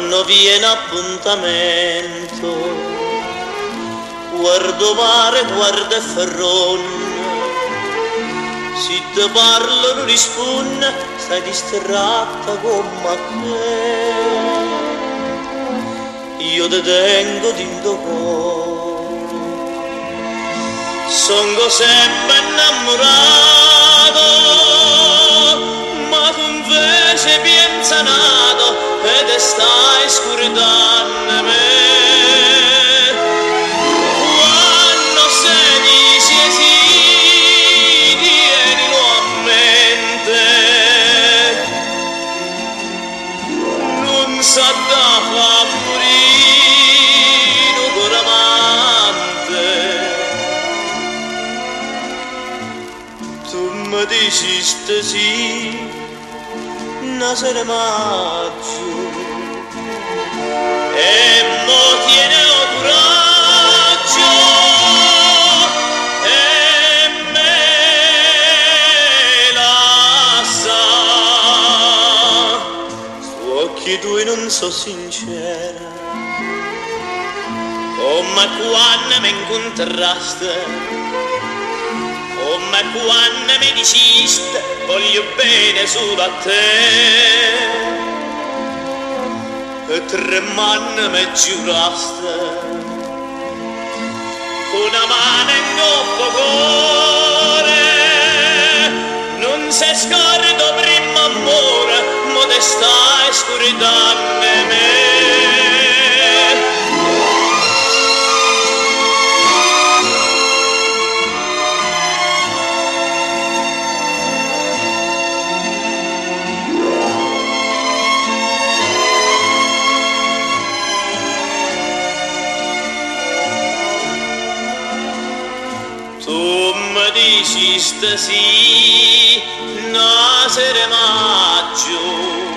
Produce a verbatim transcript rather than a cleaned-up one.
quando viene appuntamento, guardo mare, guarda Ferron, se ti parlo non risponde, stai distratta come te, io te tengo dentro cuore, sono sempre innamorato, ma tu invece piensa nato e te stai scordando me. Quando sei dici sì, tienilo a mente, non sa da fa purino con amante. Tu mi dici ste sì, una sera maggio, e mo tiene o coraggio e me la sa. Su occhi tuoi non so sincera, come quando mi incontraste, come quando mi diciste voglio bene solo a te, e tre mani mi giuraste con una mano in coppa cuore, non si scordo prima amore, ma te stai scordando me. Tu mi dici ste sì, una sera maggio,